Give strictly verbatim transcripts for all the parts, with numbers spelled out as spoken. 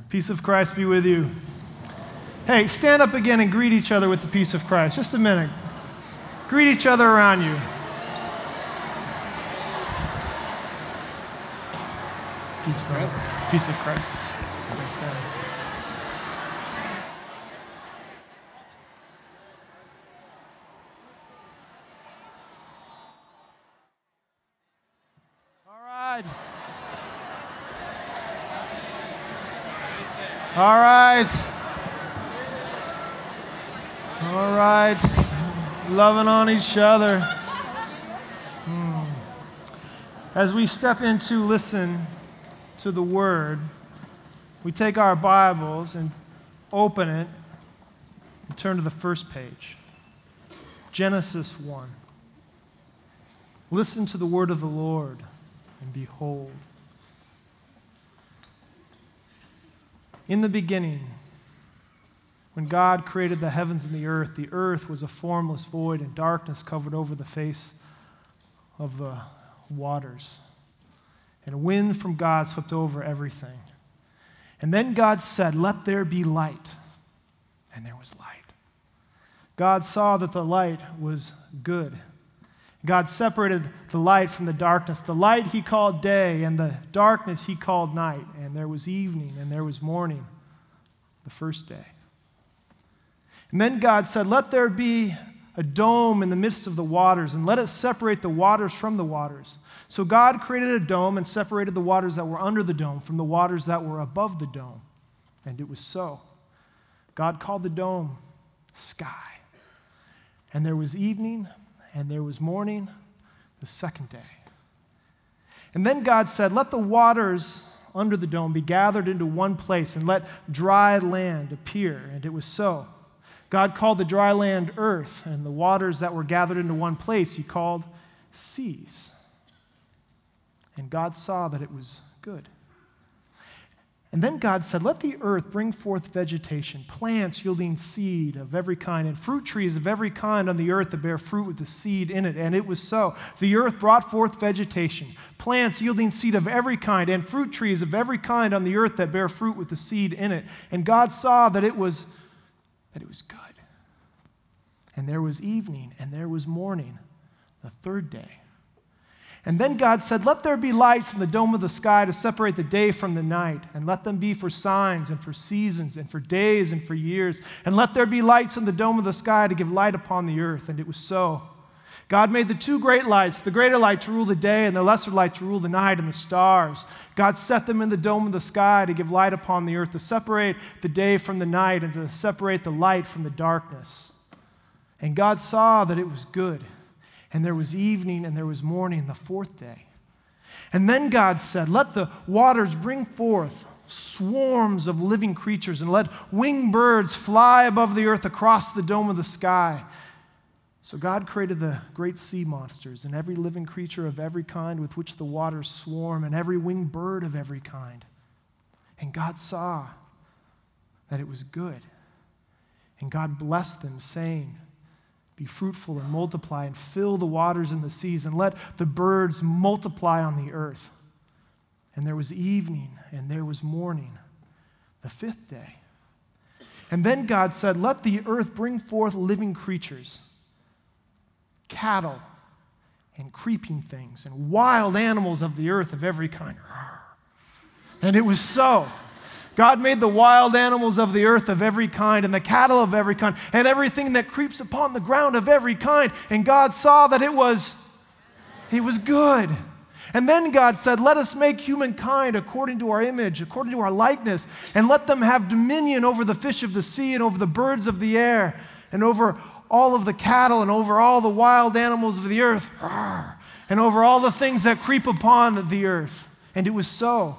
Peace of Christ be with you. Hey, stand up again and greet each other with the peace of Christ. Just a minute. Greet each other around you. Peace of Christ. Peace of Christ. Thanks, man. All right. All right. All right. Loving on each other. Hmm. As we step into listen to the Word, we take our Bibles and open it and turn to the first page. Genesis one. Listen to the word of the Lord, and behold. In the beginning, when God created the heavens and the earth, the earth was a formless void, and darkness covered over the face of the waters. And a wind from God swept over everything. And then God said, "Let there be light." And there was light. God saw that the light was good. God separated the light from the darkness. The light he called day, and the darkness he called night. And there was evening, and there was morning, the first day. And then God said, "Let there be a dome in the midst of the waters, and let it separate the waters from the waters." So God created a dome and separated the waters that were under the dome from the waters that were above the dome. And it was so. God called the dome sky. And there was evening, and there was morning, the second day. And then God said, "Let the waters under the dome be gathered into one place, and let dry land appear." And it was so. God called the dry land earth, and the waters that were gathered into one place he called seas. And God saw that it was good. And then God said, "Let the earth bring forth vegetation, plants yielding seed of every kind, and fruit trees of every kind on the earth that bear fruit with the seed in it." And it was so. The earth brought forth vegetation, plants yielding seed of every kind, and fruit trees of every kind on the earth that bear fruit with the seed in it. And God saw that it was that it was good. And there was evening, and there was morning, the third day. And then God said, "Let there be lights in the dome of the sky to separate the day from the night, and let them be for signs and for seasons and for days and for years. And let there be lights in the dome of the sky to give light upon the earth." And it was so. God made the two great lights, the greater light to rule the day and the lesser light to rule the night and the stars. God set them in the dome of the sky to give light upon the earth, to separate the day from the night and to separate the light from the darkness. And God saw that it was good. And there was evening and there was morning, the fourth day. And then God said, "Let the waters bring forth swarms of living creatures, and let winged birds fly above the earth across the dome of the sky." So God created the great sea monsters and every living creature of every kind with which the waters swarm, and every winged bird of every kind. And God saw that it was good. And God blessed them, saying, "Be fruitful and multiply, and fill the waters and the seas, and let the birds multiply on the earth." And there was evening, and there was morning, the fifth day. And then God said, "Let the earth bring forth living creatures, cattle, and creeping things, and wild animals of the earth of every kind." And it was so. God made the wild animals of the earth of every kind, and the cattle of every kind, and everything that creeps upon the ground of every kind. And God saw that it was, it was good. And then God said, "Let us make humankind according to our image, according to our likeness, and let them have dominion over the fish of the sea, and over the birds of the air, and over all of the cattle, and over all the wild animals of the earth, and over all the things that creep upon the earth." And it was so.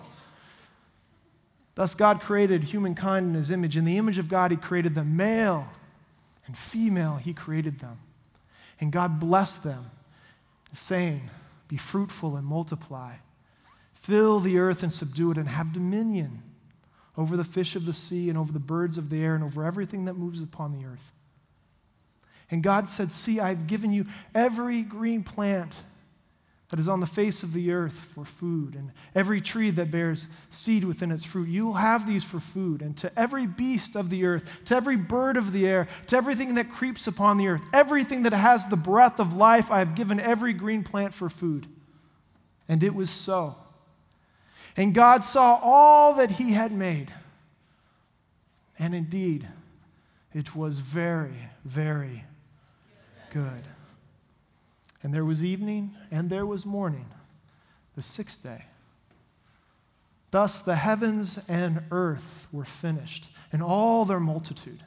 Thus God created humankind in his image. In the image of God he created them, male and female he created them. And God blessed them, saying, "Be fruitful and multiply. Fill the earth and subdue it, and have dominion over the fish of the sea, and over the birds of the air, and over everything that moves upon the earth." And God said, "See, I've given you every green plant that is on the face of the earth for food, and every tree that bears seed within its fruit. You will have these for food, and to every beast of the earth, to every bird of the air, to everything that creeps upon the earth, everything that has the breath of life, I have given every green plant for food. And it was so. And God saw all that he had made, and indeed, it was very, very good. And there was evening, and there was morning, the sixth day. Thus the heavens and earth were finished, and all their multitude.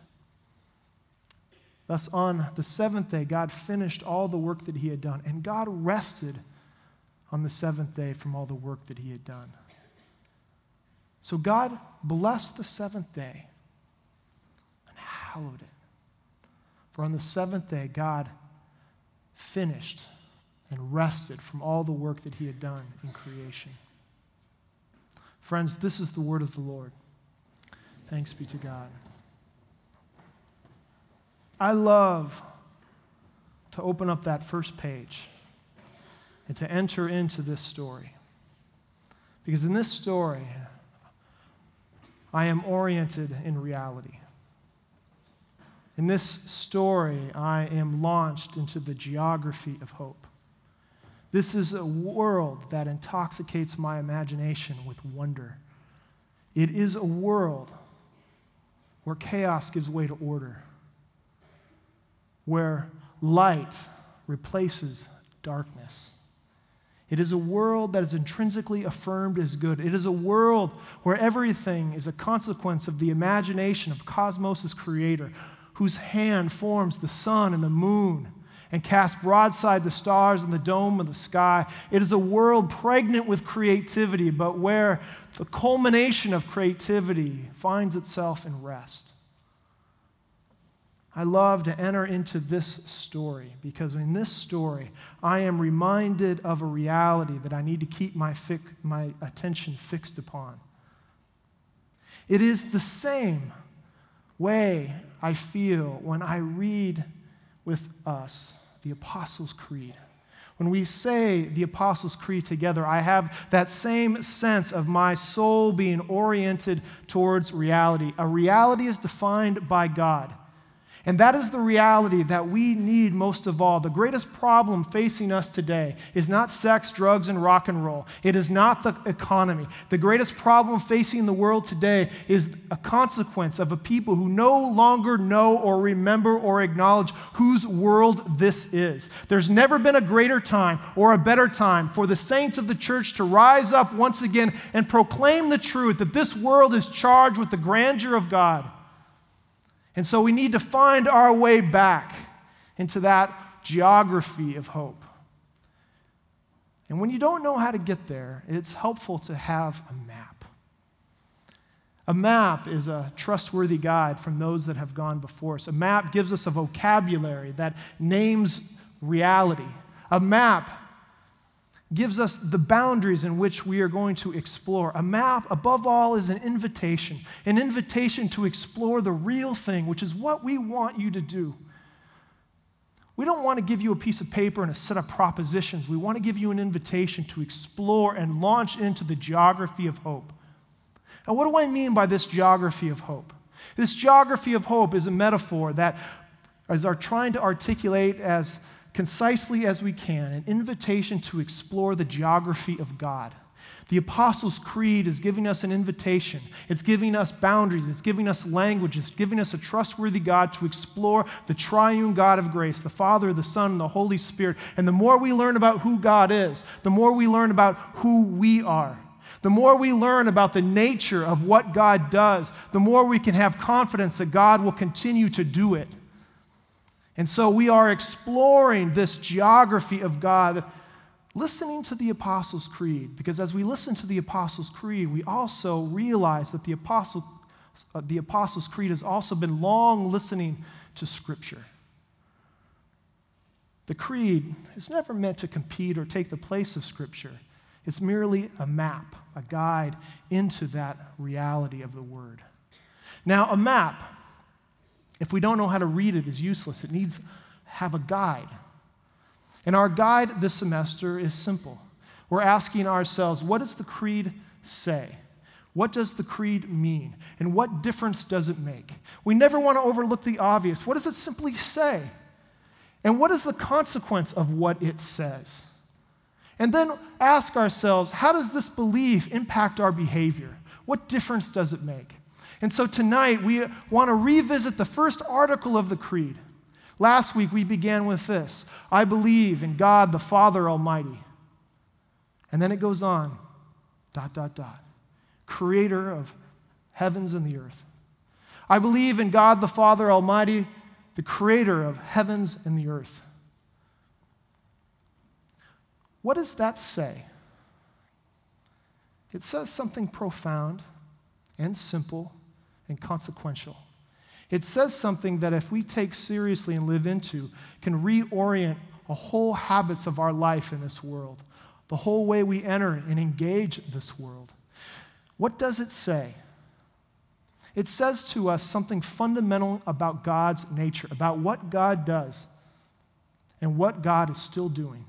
Thus on the seventh day, God finished all the work that he had done, and God rested on the seventh day from all the work that he had done. So God blessed the seventh day and hallowed it. For on the seventh day, God finished and rested from all the work that he had done in creation. Friends, this is the word of the Lord. Thanks be to God. I love to open up that first page and to enter into this story. Because in this story, I am oriented in reality. In this story, I am launched into the geography of hope. This is a world that intoxicates my imagination with wonder. It is a world where chaos gives way to order, where light replaces darkness. It is a world that is intrinsically affirmed as good. It is a world where everything is a consequence of the imagination of Cosmos' creator, whose hand forms the sun and the moon and casts broadside the stars in the dome of the sky. It is a world pregnant with creativity, but where the culmination of creativity finds itself in rest. I love to enter into this story because in this story, I am reminded of a reality that I need to keep my, fi- my attention fixed upon. It is the same way I feel when I read with us the Apostles' Creed. When we say the Apostles' Creed together, I have that same sense of my soul being oriented towards reality. A reality is defined by God. And that is the reality that we need most of all. The greatest problem facing us today is not sex, drugs, and rock and roll. It is not the economy. The greatest problem facing the world today is a consequence of a people who no longer know or remember or acknowledge whose world this is. There's never been a greater time or a better time for the saints of the church to rise up once again and proclaim the truth that this world is charged with the grandeur of God. And so we need to find our way back into that geography of hope. And when you don't know how to get there, it's helpful to have a map. A map is a trustworthy guide from those that have gone before us. A map gives us a vocabulary that names reality. A map gives us the boundaries in which we are going to explore. A map, above all, is an invitation, an invitation to explore the real thing, which is what we want you to do. We don't want to give you a piece of paper and a set of propositions. We want to give you an invitation to explore and launch into the geography of hope. Now, what do I mean by this geography of hope? This geography of hope is a metaphor that is our trying to articulate as concisely as we can, an invitation to explore the geography of God. The Apostles' Creed is giving us an invitation. It's giving us boundaries. It's giving us language. It's giving us a trustworthy God to explore the triune God of grace, the Father, the Son, and the Holy Spirit. And the more we learn about who God is, the more we learn about who we are. The more we learn about the nature of what God does, the more we can have confidence that God will continue to do it. And so we are exploring this geography of God, listening to the Apostles' Creed, because as we listen to the Apostles' Creed, we also realize that the, Apostle, uh, the Apostles' Creed has also been long listening to Scripture. The Creed is never meant to compete or take the place of Scripture. It's merely a map, a guide into that reality of the Word. Now, a map, if we don't know how to read it, is useless. It needs to have a guide. And our guide this semester is simple. we're asking ourselves, what does the creed say? What does the creed mean? And what difference does it make? We never want to overlook the obvious. What does it simply say? And what is the consequence of what it says? And then ask ourselves, how does this belief impact our behavior? What difference does it make? And so tonight, we want to revisit the first article of the creed. Last week, we began with this: I believe in God the Father Almighty. And then it goes on, dot, dot, dot. Creator of heavens and the earth. I believe in God the Father Almighty, the creator of heavens and the earth. What does that say? It says something profound and simple and consequential. It says something that if we take seriously and live into, can reorient a whole habits of our life in this world, the whole way we enter and engage this world. What does it say? It says to us something fundamental about God's nature, about what God does and what God is still doing.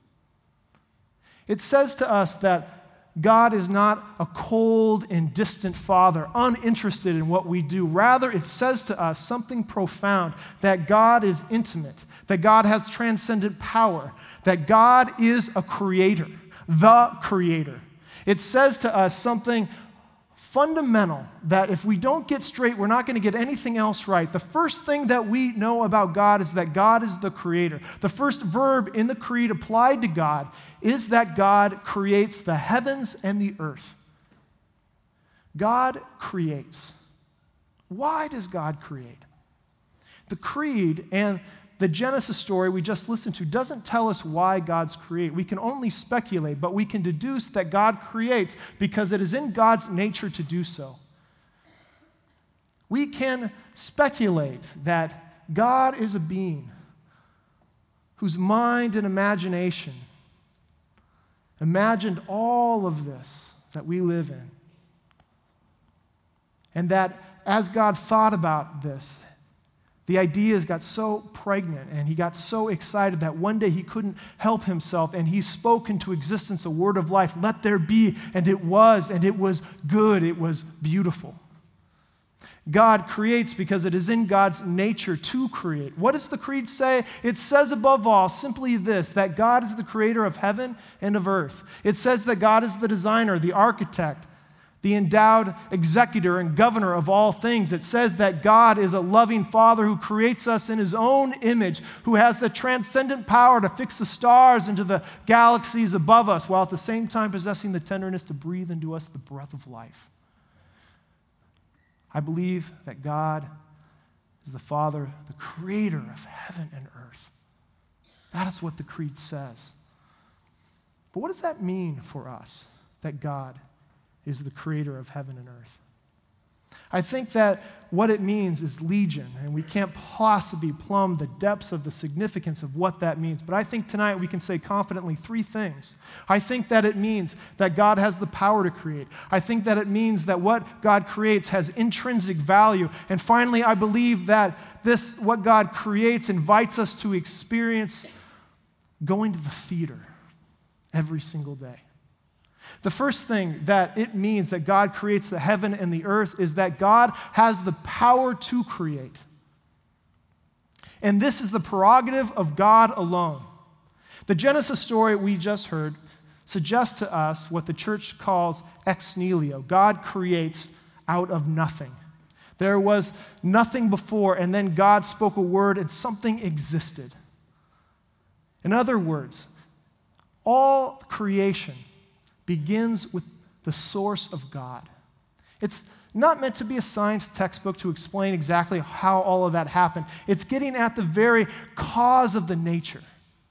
It says to us that God is not a cold and distant Father, uninterested in what we do. Rather, it says to us something profound, that God is intimate, that God has transcendent power, that God is a creator, the creator. It says to us something fundamental, that if we don't get straight, we're not going to get anything else right. The first thing that we know about God is that God is the creator. The first verb in the creed applied to God is that God creates the heavens and the earth. God creates. Why does God create? The creed and the Genesis story we just listened to doesn't tell us why God's create. We can only speculate, but we can deduce that God creates because it is in God's nature to do so. We can speculate that God is a being whose mind and imagination imagined all of this that we live in. And that as God thought about this, the ideas got so pregnant and he got so excited that one day he couldn't help himself and he spoke into existence a word of life, let there be, and it was, and it was good, it was beautiful. God creates because it is in God's nature to create. What does the creed say? It says above all simply this, that God is the creator of heaven and of earth. It says that God is the designer, the architect, the endowed executor and governor of all things. It says that God is a loving Father who creates us in his own image, who has the transcendent power to fix the stars into the galaxies above us, while at the same time possessing the tenderness to breathe into us the breath of life. I believe that God is the Father, the creator of heaven and earth. That is what the creed says. But what does that mean for us, that God is the creator of heaven and earth? I think that what it means is legion, and we can't possibly plumb the depths of the significance of what that means. But I think tonight we can say confidently three things. I think that it means that God has the power to create. I think that it means that what God creates has intrinsic value. And finally, I believe that this, what God creates, invites us to experience going to the theater every single day. The first thing that it means that God creates the heaven and the earth is that God has the power to create. And this is the prerogative of God alone. The Genesis story we just heard suggests to us what the church calls ex nihilo. God creates out of nothing. There was nothing before, and then God spoke a word and something existed. In other words, all creation begins with the source of God. It's not meant to be a science textbook to explain exactly how all of that happened. It's getting at the very cause of the nature.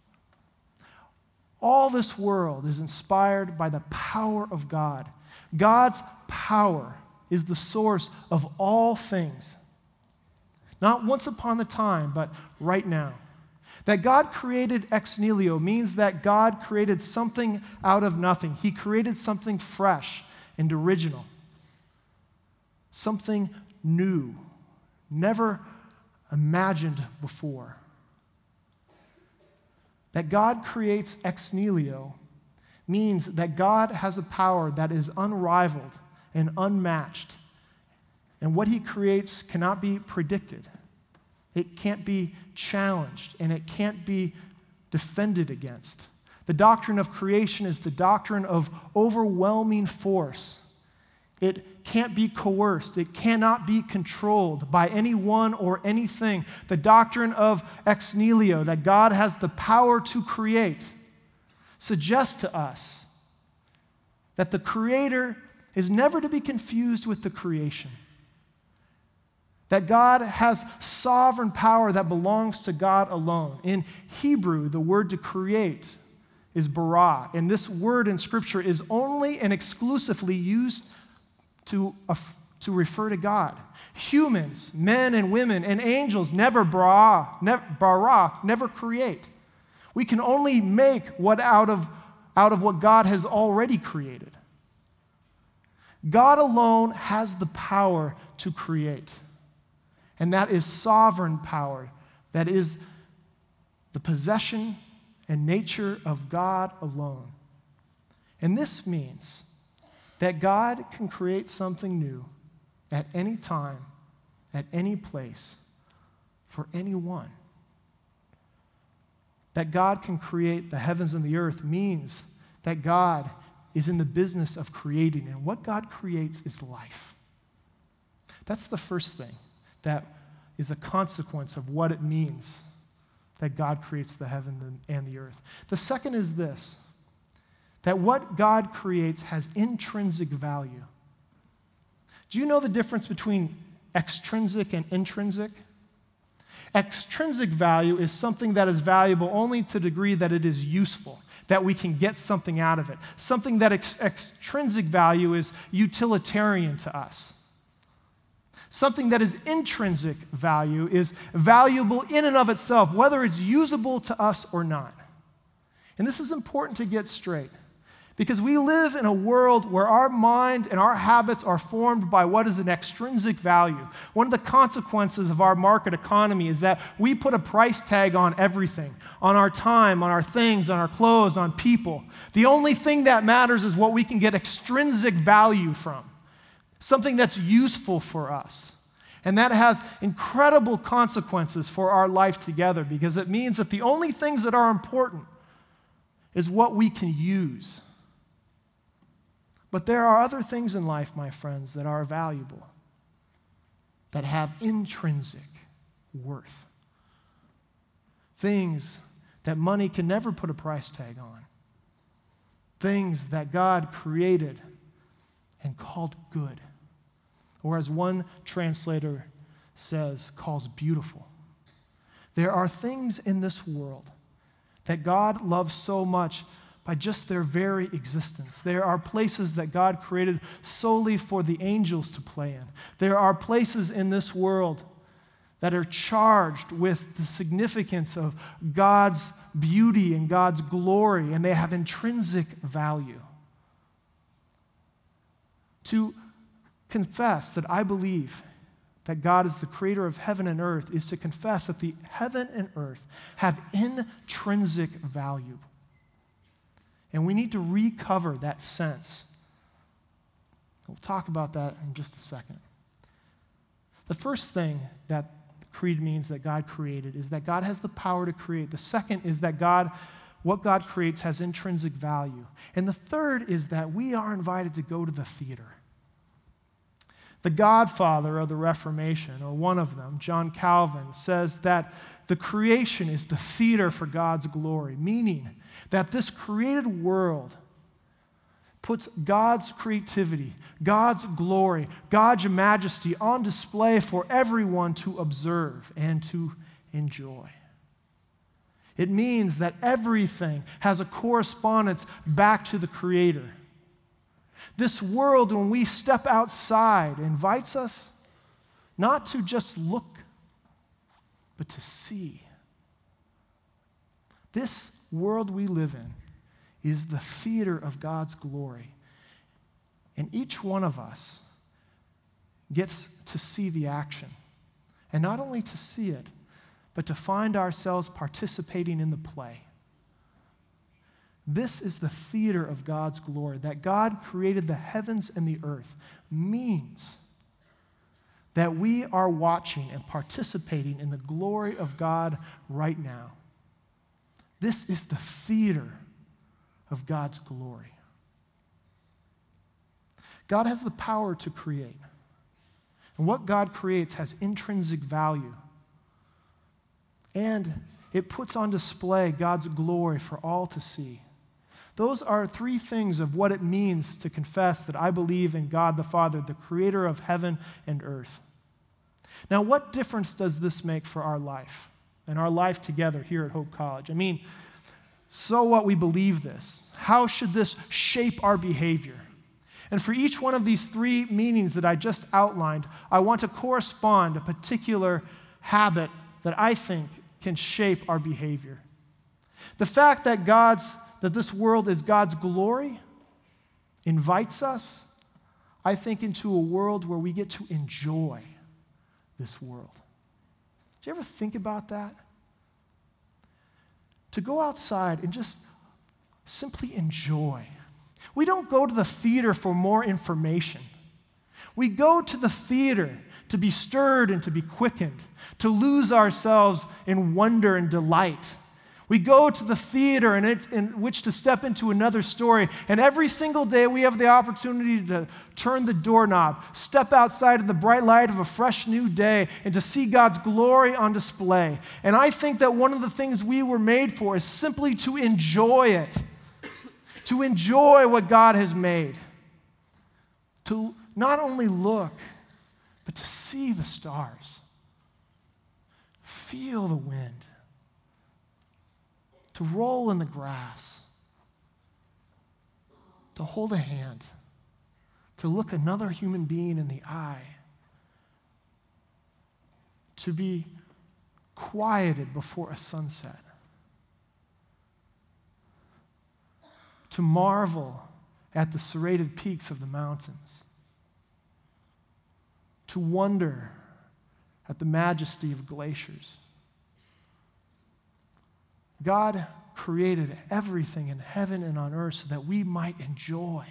All this world is inspired by the power of God. God's power is the source of all things. Not once upon a time, but right now. That God created ex nihilo means that God created something out of nothing. He created something fresh and original. Something new, never imagined before. That God creates ex nihilo means that God has a power that is unrivaled and unmatched. And what he creates cannot be predicted. It can't be challenged, and it can't be defended against. The doctrine of creation is the doctrine of overwhelming force. It can't be coerced. It cannot be controlled by anyone or anything. The doctrine of ex nihilo, that God has the power to create, suggests to us that the Creator is never to be confused with the creation. That God has sovereign power that belongs to God alone. In Hebrew, the word to create is bara, and this word in Scripture is only and exclusively used to, uh, to refer to God. Humans, men and women, and angels never bara, never, bara, never create. We can only make what out of, out of what God has already created. God alone has the power to create. And that is sovereign power. That is the possession and nature of God alone. And this means that God can create something new at any time, at any place, for anyone. That God can create the heavens and the earth means that God is in the business of creating, and what God creates is life. That's the first thing that is a consequence of what it means that God creates the heaven and the earth. The second is this, that what God creates has intrinsic value. Do you know the difference between extrinsic and intrinsic? Extrinsic value is something that is valuable only to the degree that it is useful, that we can get something out of it. Something that ex- extrinsic value is utilitarian to us. Something that is intrinsic value is valuable in and of itself, whether it's usable to us or not. And this is important to get straight, because we live in a world where our mind and our habits are formed by what is an extrinsic value. One of the consequences of our market economy is that we put a price tag on everything, on our time, on our things, on our clothes, on people. The only thing that matters is what we can get extrinsic value from, something that's useful for us. And that has incredible consequences for our life together, because it means that the only things that are important is what we can use. But there are other things in life, my friends, that are valuable, that have intrinsic worth. Things that money can never put a price tag on. Things that God created and called good. Or as one translator says, calls beautiful. There are things in this world that God loves so much by just their very existence. There are places that God created solely for the angels to play in. There are places in this world that are charged with the significance of God's beauty and God's glory, and they have intrinsic value. To confess that I believe that God is the creator of heaven and earth is to confess that the heaven and earth have intrinsic value. And we need to recover that sense. We'll talk about that in just a second. The first thing that the creed means that God created is that God has the power to create. The second is that God, what God creates has intrinsic value. And the third is that we are invited to go to the theater. The godfather of the Reformation, or one of them, John Calvin, says that the creation is the theater for God's glory, meaning that this created world puts God's creativity, God's glory, God's majesty on display for everyone to observe and to enjoy. It means that everything has a correspondence back to the Creator. This world, when we step outside, invites us not to just look, but to see. This world we live in is the theater of God's glory. And each one of us gets to see the action. And not only to see it, but to find ourselves participating in the play. this is the theater of God's glory, that God created the heavens and the earth, means that we are watching and participating in the glory of God right now. This is the theater of God's glory. God has the power to create. And what God creates has intrinsic value. And it puts on display God's glory for all to see. Those are three things of what it means to confess that I believe in God the Father, the creator of heaven and earth. Now, what difference does this make for our life and our life together here at Hope College? I mean, so what, we believe this. How should this shape our behavior? And for each one of these three meanings that I just outlined, I want to correspond a particular habit that I think can shape our behavior. The fact that God's that this world is God's glory invites us, I think, into a world where we get to enjoy this world. Did you ever think about that? To go outside and just simply enjoy. We don't go to the theater for more information. We go to the theater to be stirred and to be quickened, to lose ourselves in wonder and delight. We go to the theater in, it, in which to step into another story, and every single day we have the opportunity to turn the doorknob, step outside in the bright light of a fresh new day, and to see God's glory on display. And I think that one of the things we were made for is simply to enjoy it, to enjoy what God has made, to not only look, but to see the stars, feel the wind, to roll in the grass, to hold a hand, to look another human being in the eye, to be quieted before a sunset, to marvel at the serrated peaks of the mountains, to wonder at the majesty of glaciers. God created everything in heaven and on earth so that we might enjoy.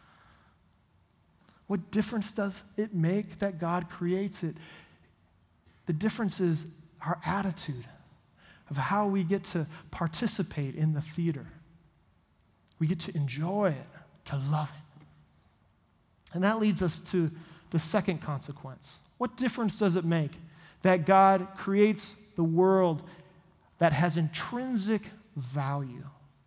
What difference does it make that God creates it? The difference is our attitude of how we get to participate in the theater. We get to enjoy it, to love it. And that leads us to the second consequence. What difference does it make that God creates the world that has intrinsic value?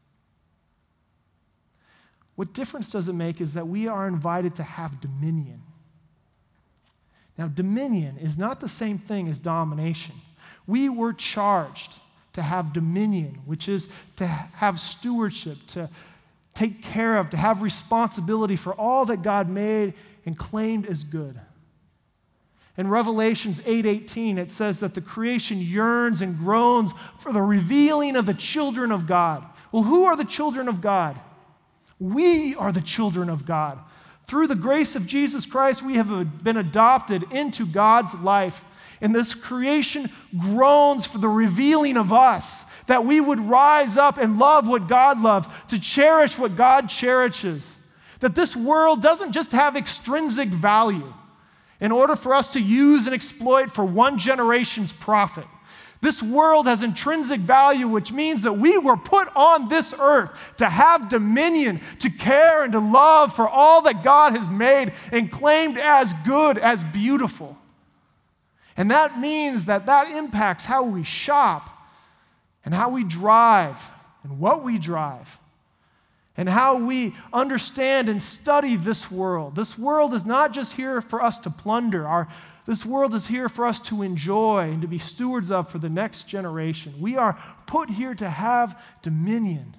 What difference does it make is that we are invited to have dominion. Now, dominion is not the same thing as domination. We were charged to have dominion, which is to have stewardship, to take care of, to have responsibility for all that God made and claimed as good. In Revelations eight eighteen, it says that the creation yearns and groans for the revealing of the children of God. Well, who are the children of God? We are the children of God. Through the grace of Jesus Christ, we have been adopted into God's life. And this creation groans for the revealing of us, that we would rise up and love what God loves, to cherish what God cherishes. That this world doesn't just have extrinsic value in order for us to use and exploit for one generation's profit. This world has intrinsic value, which means that we were put on this earth to have dominion, to care and to love for all that God has made and claimed as good, as beautiful. And that means that that impacts how we shop and how we drive and what we drive and how we understand and study this world. This world is not just here for us to plunder. Our, this world is here for us to enjoy and to be stewards of for the next generation. We are put here to have dominion.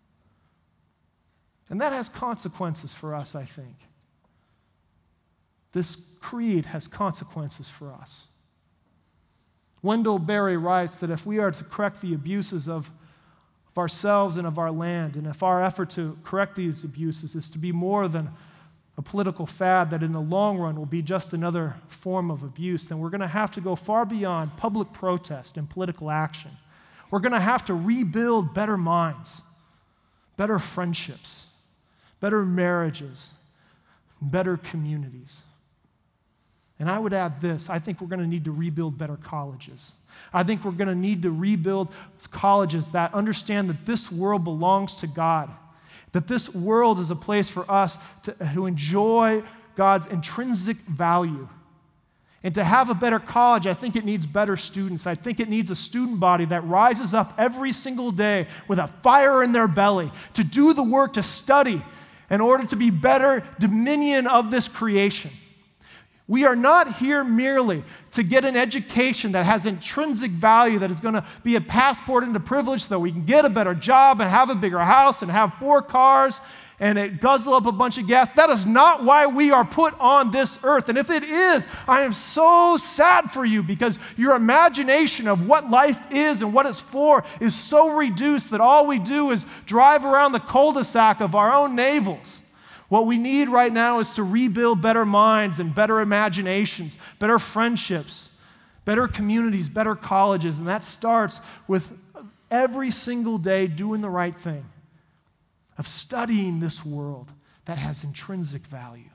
And that has consequences for us, I think. This creed has consequences for us. Wendell Berry writes that if we are to correct the abuses of ourselves and of our land, and if our effort to correct these abuses is to be more than a political fad that in the long run will be just another form of abuse, then we're going to have to go far beyond public protest and political action. We're going to have to rebuild better minds, better friendships, better marriages, better communities. And I would add this, I think we're going to need to rebuild better colleges. I think we're going to need to rebuild colleges that understand that this world belongs to God, that this world is a place for us to, to enjoy God's intrinsic value. And to have a better college, I think it needs better students. I think it needs a student body that rises up every single day with a fire in their belly to do the work, to study in order to be better dominion of this creation. We are not here merely to get an education that has intrinsic value, that is going to be a passport into privilege so that we can get a better job and have a bigger house and have four cars and it guzzle up a bunch of gas. That is not why we are put on this earth. And if it is, I am so sad for you, because your imagination of what life is and what it's for is so reduced that all we do is drive around the cul-de-sac of our own navels. What we need right now is to rebuild better minds and better imaginations, better friendships, better communities, better colleges. And that starts with every single day doing the right thing, of studying this world that has intrinsic value.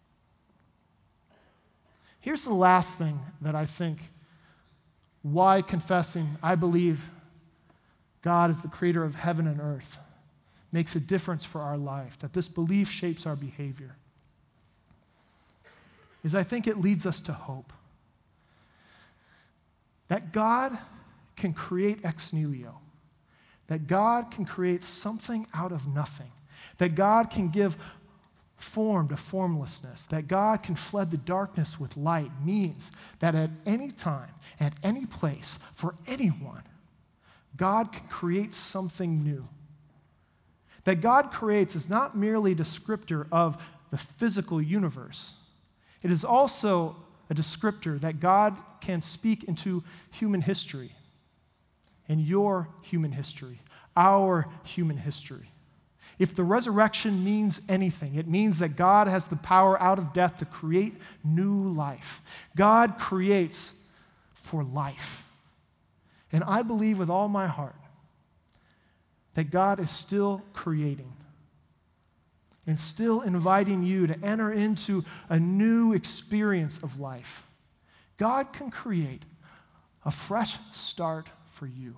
Here's the last thing that I think why confessing, I believe God is the creator of heaven and earth, makes a difference for our life, that this belief shapes our behavior, is I think it leads us to hope. That God can create ex nihilo, that God can create something out of nothing, that God can give form to formlessness, that God can flood the darkness with light, means that at any time, at any place, for anyone, God can create something new. That God creates is not merely a descriptor of the physical universe. It is also a descriptor that God can speak into human history, and your human history, our human history. If the resurrection means anything, it means that God has the power out of death to create new life. God creates for life. And I believe with all my heart that God is still creating and still inviting you to enter into a new experience of life. God can create a fresh start for you.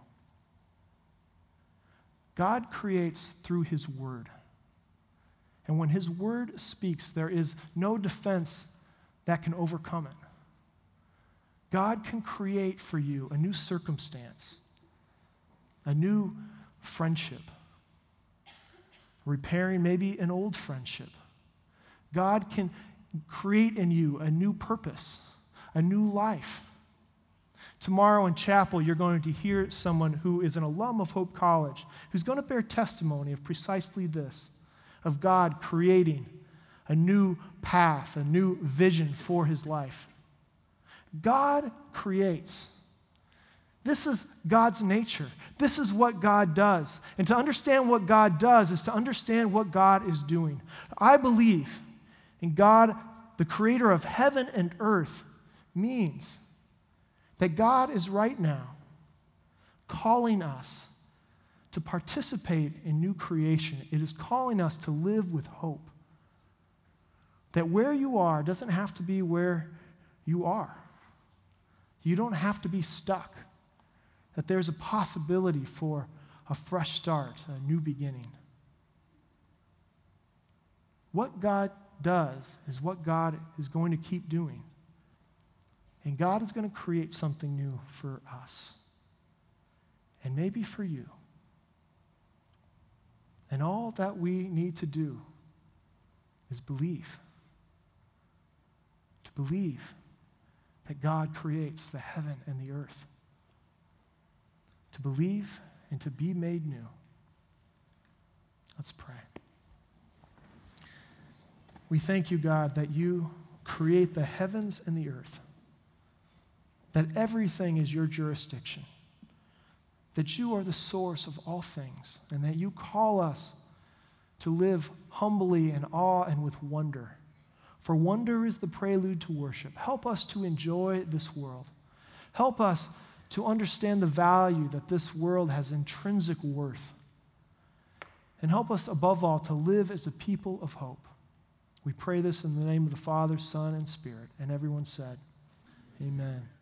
God creates through His Word. And when His Word speaks, there is no defense that can overcome it. God can create for you a new circumstance, a new friendship, repairing maybe an old friendship. God can create in you a new purpose, a new life. Tomorrow in chapel, you're going to hear someone who is an alum of Hope College, who's going to bear testimony of precisely this, of God creating a new path, a new vision for his life. God creates. This is God's nature. This is what God does. And to understand what God does is to understand what God is doing. I believe in God, the creator of heaven and earth, means that God is right now calling us to participate in new creation. It is calling us to live with hope. That where you are doesn't have to be where you are. You don't have to be stuck. That there's a possibility for a fresh start, a new beginning. What God does is what God is going to keep doing. And God is going to create something new for us. And maybe for you. And all that we need to do is believe. To believe that God creates the heaven and the earth. To believe and to be made new. Let's pray. We thank you, God, that you create the heavens and the earth. That everything is your jurisdiction. That you are the source of all things. And that you call us to live humbly in awe and with wonder. For wonder is the prelude to worship. Help us to enjoy this world. Help us to understand the value that this world has intrinsic worth. And help us, above all, to live as a people of hope. We pray this in the name of the Father, Son, and Spirit. And everyone said, amen.